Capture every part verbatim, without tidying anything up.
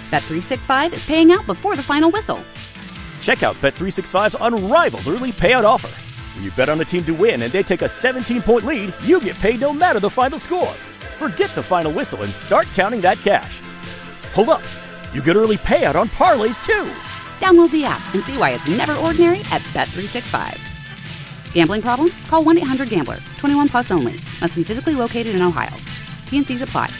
Bet three sixty-five is paying out before the final whistle. Check out Bet three sixty-five's unrivaled early payout offer. When you bet on a team to win and they take a seventeen-point lead, you get paid no matter the final score. Forget the final whistle and start counting that cash. Hold up. You get early payout on parlays, too. Download the app and see why it's never ordinary at Bet three sixty-five. Gambling problem? Call one eight hundred gambler. twenty-one plus only. Must be physically located in Ohio. T and C's apply.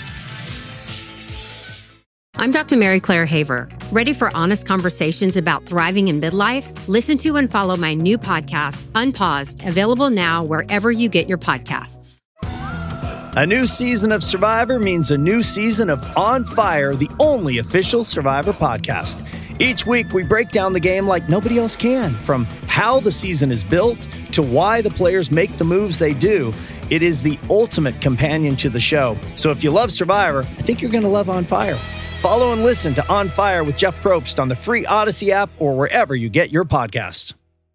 I'm Doctor Mary Claire Haver. Ready for honest conversations about thriving in midlife? Listen to and follow my new podcast, Unpaused, available now wherever you get your podcasts. A new season of Survivor means a new season of On Fire, the only official Survivor podcast. Each week, we break down the game like nobody else can, from how the season is built to why the players make the moves they do. It is the ultimate companion to the show. So if you love Survivor, I think you're going to love On Fire. Follow and listen to On Fire with Jeff Probst on the free Odyssey app or wherever you get your podcasts.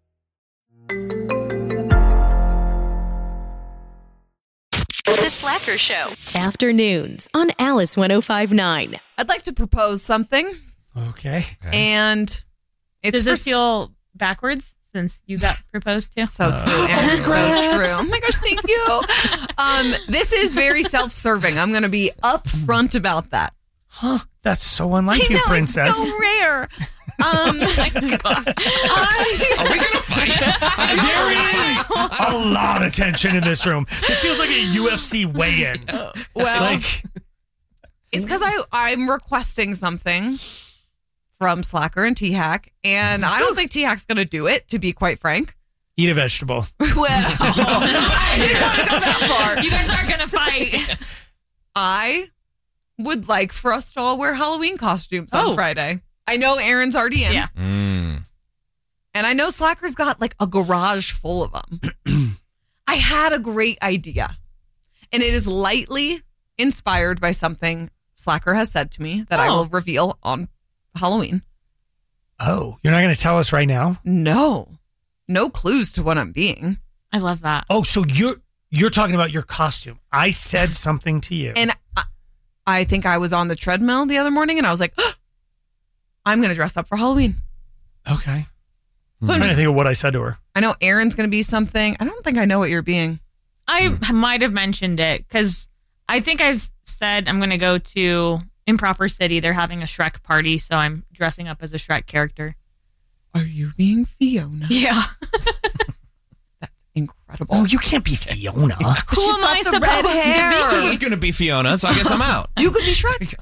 The Slacker Show. Afternoons on Alice one oh five point nine. I'd like to propose something. Okay. And it's Does this for... feel backwards since you got proposed to? So uh, true, Aaron. So true. Oh my gosh, thank you. Um, this is very self-serving. I'm going to be upfront about that. Huh? That's so unlike I you, know, princess. It's so rare. Um, oh my God. I... Are we going to fight? There is a lot of tension in this room. This feels like a U F C weigh-in. Uh, well, like, it's because I I'm requesting something from Slacker and T-Hack, and I don't think T-Hack's going to do it, to be quite frank. Eat a vegetable. Well, I didn't want to go that far. You guys aren't going to fight. I would like for us to all wear Halloween costumes Oh. on Friday. I know Aaron's already in. Yeah. Mm. And I know Slacker's got like a garage full of them. I had a great idea. And it is lightly inspired by something Slacker has said to me that Oh. I will reveal on Halloween. Oh, you're not going to tell us right now? No. No clues to what I'm being. I love that. Oh, so you're you're talking about your costume. I said something to you. And I, I think I was on the treadmill the other morning and I was like, oh, I'm going to dress up for Halloween. Okay. So I'm I'm trying just, to think of what I said to her. I know Aaron's going to be something. I don't think I know what you're being. I might have mentioned it because I think I've said I'm going to go to Improper City. They're having a Shrek party, so I'm dressing up as a Shrek character. Are you being Fiona? Yeah. That's incredible. Oh, you can't be Fiona. Who She's am got I the supposed red to hair. I be? was going to be Fiona, so I guess I'm out. You could be Shrek.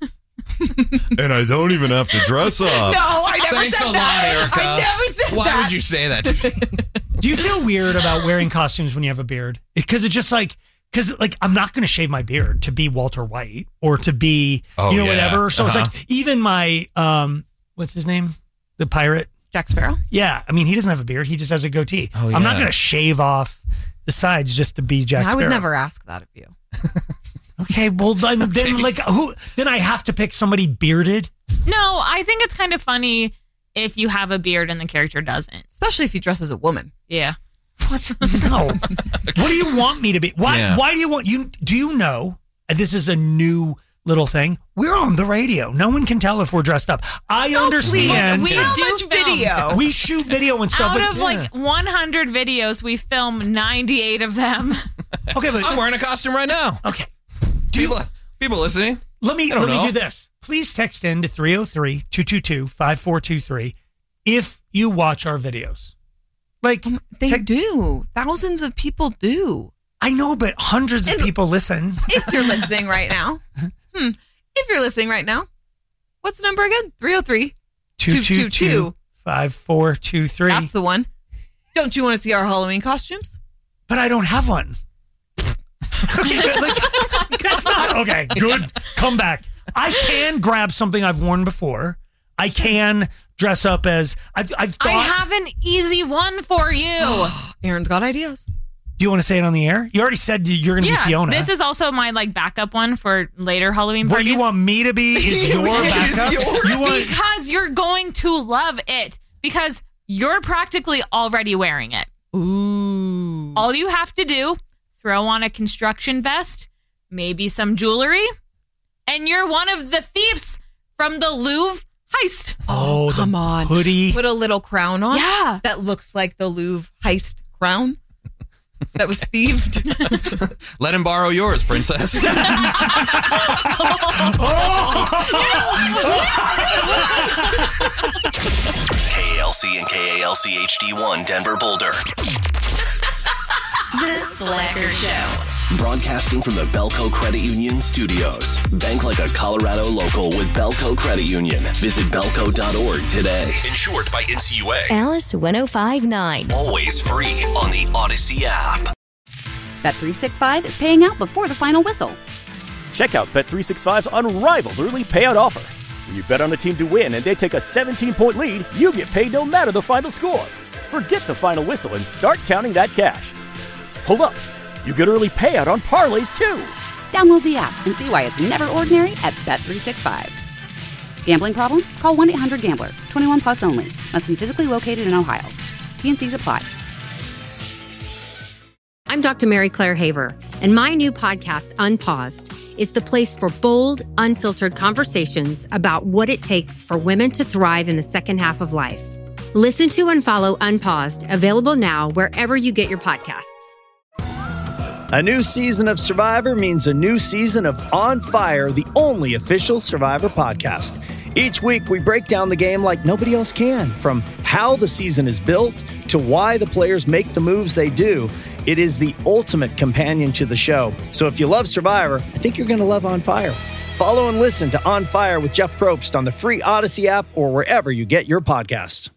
And I don't even have to dress up. No, I never Thanks said a lot, that. Erica. I never said Why that. would you say that to me? Do you feel weird about wearing costumes when you have a beard? Because it's just like, because like I'm not going to shave my beard to be Walter White or to be, Oh, you know, yeah. whatever. So Uh-huh. it's like even my, um, what's his name? The pirate. Jack Sparrow? Yeah. I mean, he doesn't have a beard. He just has a goatee. Oh, I'm not yeah. going to shave off the sides just to be Jack I Sparrow. would never ask that of you. Okay. Well, then, then like who, then I have to pick somebody bearded. No, I think it's kind of funny if you have a beard and the character doesn't. Especially if you dress as a woman. Yeah. What? No. What do you want me to be? Why? Yeah. Why do you want you? Do you know? This is a new little thing. We're on the radio. No one can tell if we're dressed up. I understand. We How do much film. video? We shoot video and stuff. Out but, of like one hundred videos, we film ninety-eight of them. okay, but I'm wearing a costume right now. okay. Do you, People, people listening? let me I don't let me know. do this. Please text in to three oh three, two two two, five four two three if you watch our videos. Like They te- do. Thousands of people do. I know, but hundreds of And- people listen. If you're listening right now. Hmm. If you're listening right now. What's the number again? three oh three, two two two, five four two three. That's the one. Don't you want to see our Halloween costumes? But I don't have one. Okay, like, that's not okay. Good comeback. I can grab something I've worn before. I can dress up as I've. I've thought. I have an easy one for you. Aaron's got ideas. Do you want to say it on the air? You already said you're going to Yeah, be Fiona. this is also my like backup one for later Halloween what parties. you want me to be is your backup. yours. You want Because you're going to love it. Because you're practically already wearing it. Ooh. All you have to do, throw on a construction vest, maybe some jewelry, and you're one of the thieves from the Louvre heist. Oh, the come on. hoodie. Put a little crown on. Yeah. That looks like the Louvre heist crown that was thieved. Let him borrow yours, princess. K A L C and K A L C H D one Denver Boulder. The Slacker Show. Broadcasting from the Belco Credit Union studios. Bank like a Colorado local with Belco Credit Union. Visit belco dot org today. Insured by N C U A. Alice ten fifty-nine. Always free on the Odyssey app. Bet three sixty-five is paying out before the final whistle. Check out Bet three sixty-five's unrivaled early payout offer. When you bet on a team to win and they take a seventeen-point lead, you get paid no matter the final score. Forget the final whistle and start counting that cash. Hold up. You get early payout on parlays, too. Download the app and see why it's never ordinary at Bet three sixty-five. Gambling problem? Call one eight hundred gambler. twenty-one plus only. Must be physically located in Ohio. T and C's apply. I'm Doctor Mary Claire Haver, and my new podcast, Unpaused, is the place for bold, unfiltered conversations about what it takes for women to thrive in the second half of life. Listen to and follow Unpaused, available now wherever you get your podcasts. A new season of Survivor means a new season of On Fire, the only official Survivor podcast. Each week, we break down the game like nobody else can, from how the season is built to why the players make the moves they do. It is the ultimate companion to the show. So if you love Survivor, I think you're going to love On Fire. Follow and listen to On Fire with Jeff Probst on the free Odyssey app or wherever you get your podcasts.